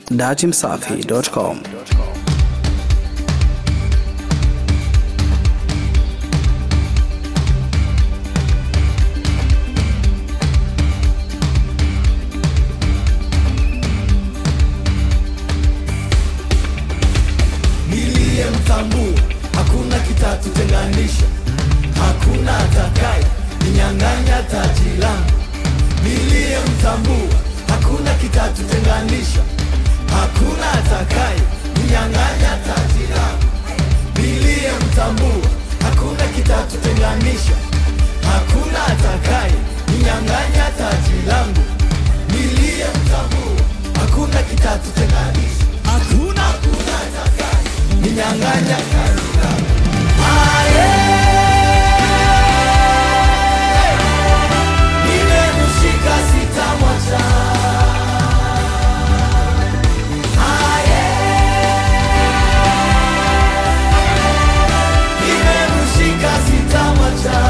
datimsafi.com. Niliyemtambua, hakuna kitatutenganisha, hakuna atakaye ninyang'anya taji langu. Niliyemtambua, hakuna kitatutenganisha, hakuna atakaye ninyang'anya taji langu. Niliyemtambua, hakuna kitatutenganisha, hakuna atakaye ninyang'anya taji langu. Niliyemtambua, hakuna kitatutenganisha, hakuna atakaye ninyang'anya taji langu. Nimemshika sitamwacha. Nimemshika sitamwacha.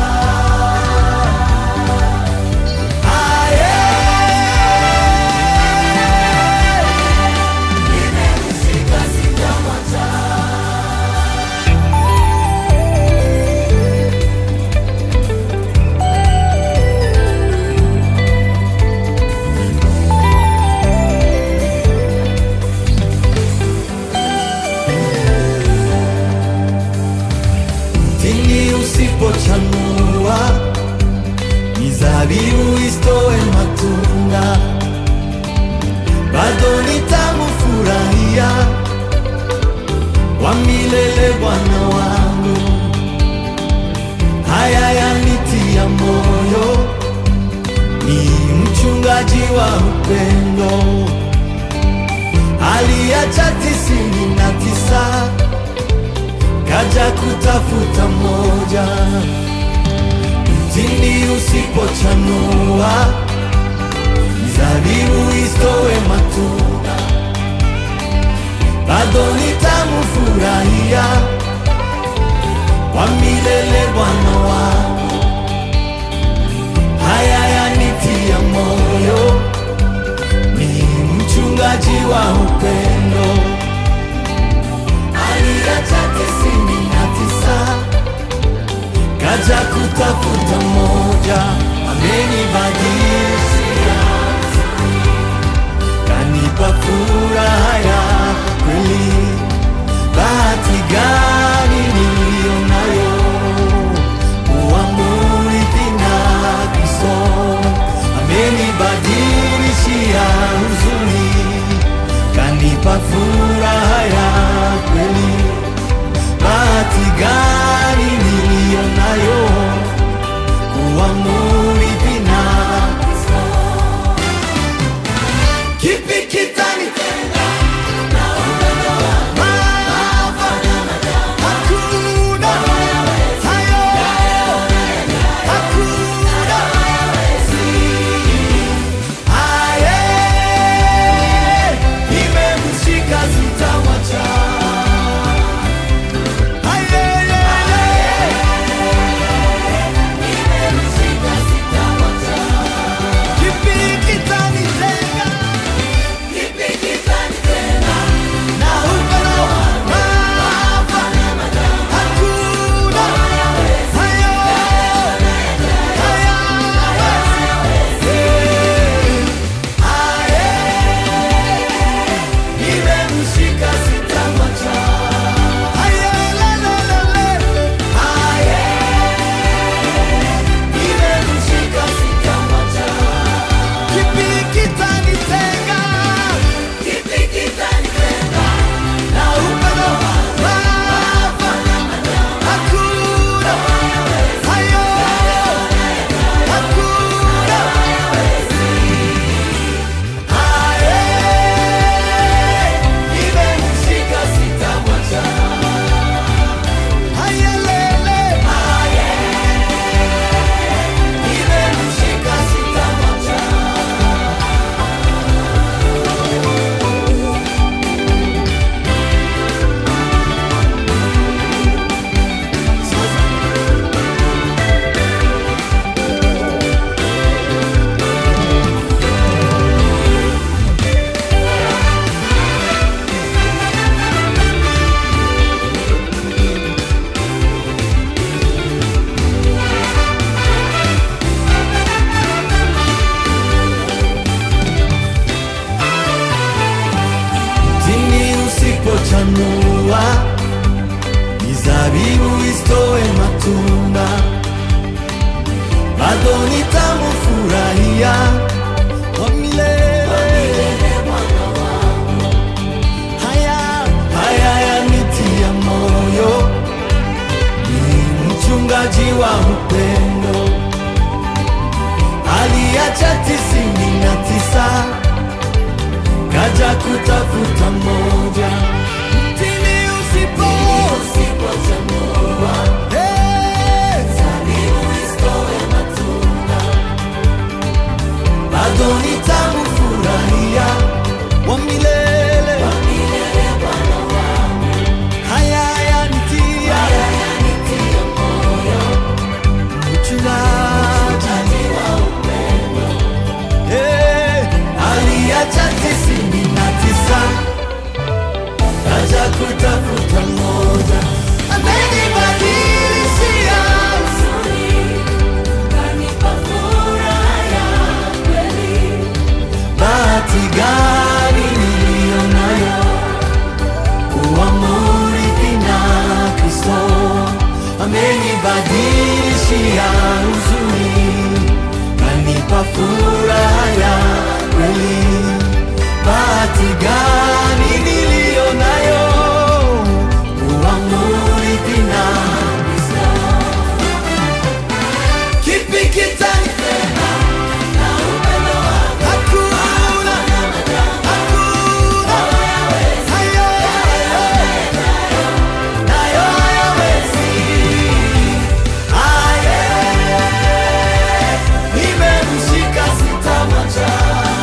Nimemshika sitamwacha. Mtini usipochanua, mizabibu isitoe matunda, bado nitamfurahia wa milele Bwana wangu. Haya yanitia moyo, ni mchungaji wa upendo, aliacha 99 kaja kutafuta moja. Mtini usipochanua, mizabibu isitoe matunda, bado nitamfurahia wa milele Bwana wangu. Haya yanitia moyo, ni mchungaji wa upendo, aliacha 99 kaja kutafuta moja. Amenibadilisha, kanipa furaha ya kweli. Bahati gani niliyo nayo, kuwa mrithi na Kristo. Amenibadilishia huzuni, kanipa furaha ya kweli. Bahati gani niliyo nayo, kuwa mrithi na Kristo. bado nitamfurahia kwa milele. Haya yanitia moyo, ni mchungaji wa upendo, aliacha 99 kaja kutafuta moja. Mtini usipochanua, zabibu isitoe matunda, bado nitamfurahia wa milele. Bwana wangu, haya yanitia moyo, mchungaji wa upendo, aliacha 99 kaja kutafuta moja. Amenibadilishia uzuri, kanipa furaha ya kweli. Bahati gani niliyo nayo kuwa mrithi na Kristo. Amenibadilishia uzuri, kanipa furaha ya kweli. Bahati gani niliyo nayo kuwa mrithi na Kristo. Kipi kitanitena na upendo wako? Hakuna. Nayo hayawezi. Nimemshika sitamwacha.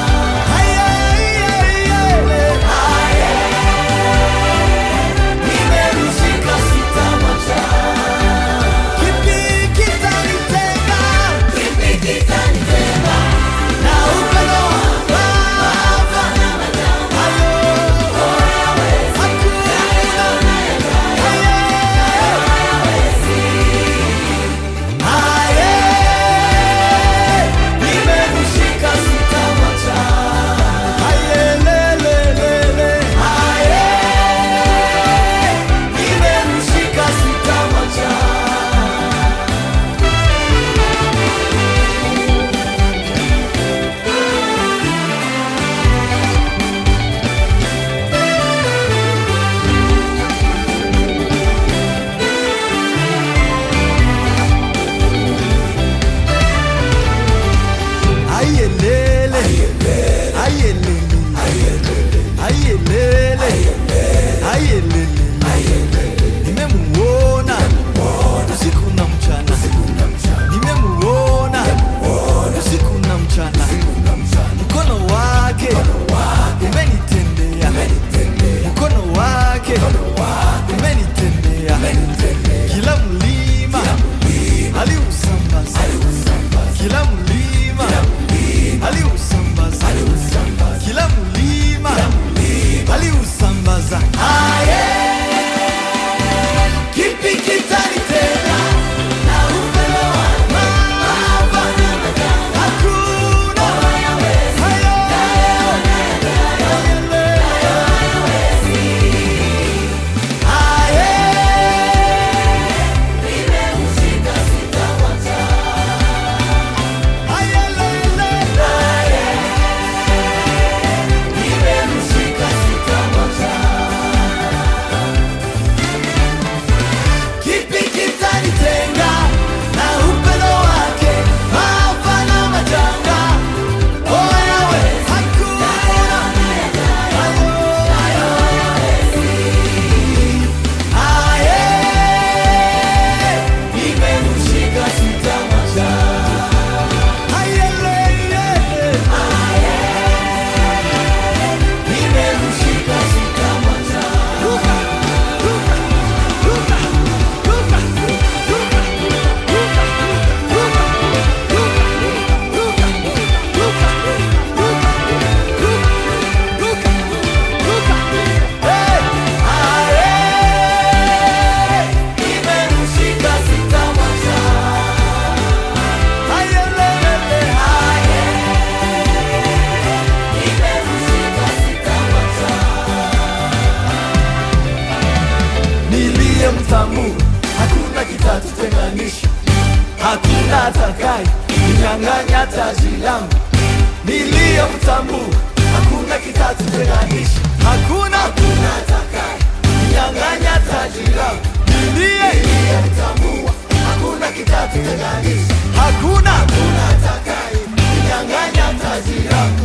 ninyang'anya taji langu niliyomtambua, hakuna kitatutenganisha, hakuna atakaye ninyang'anya taji langu niliyemtambua, hakuna kitatutenganisha, hakuna atakaye ninyang'anya taji langu.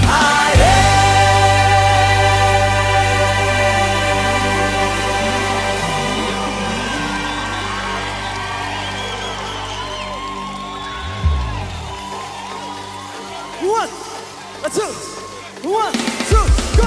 One, two, go!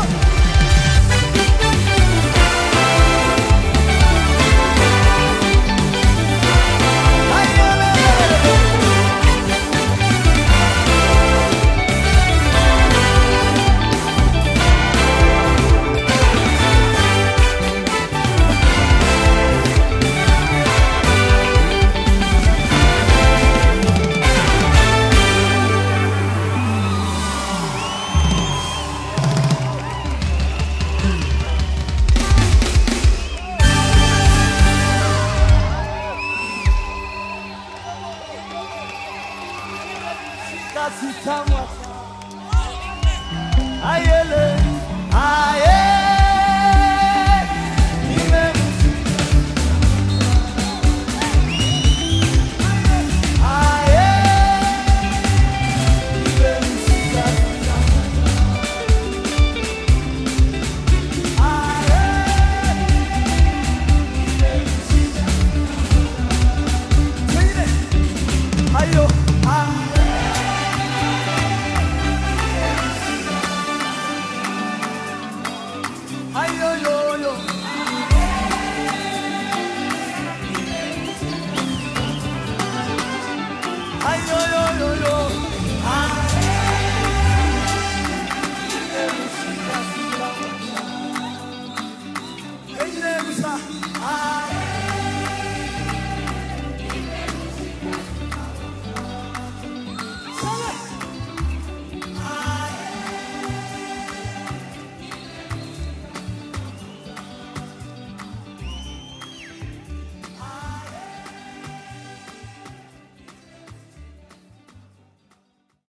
Ayele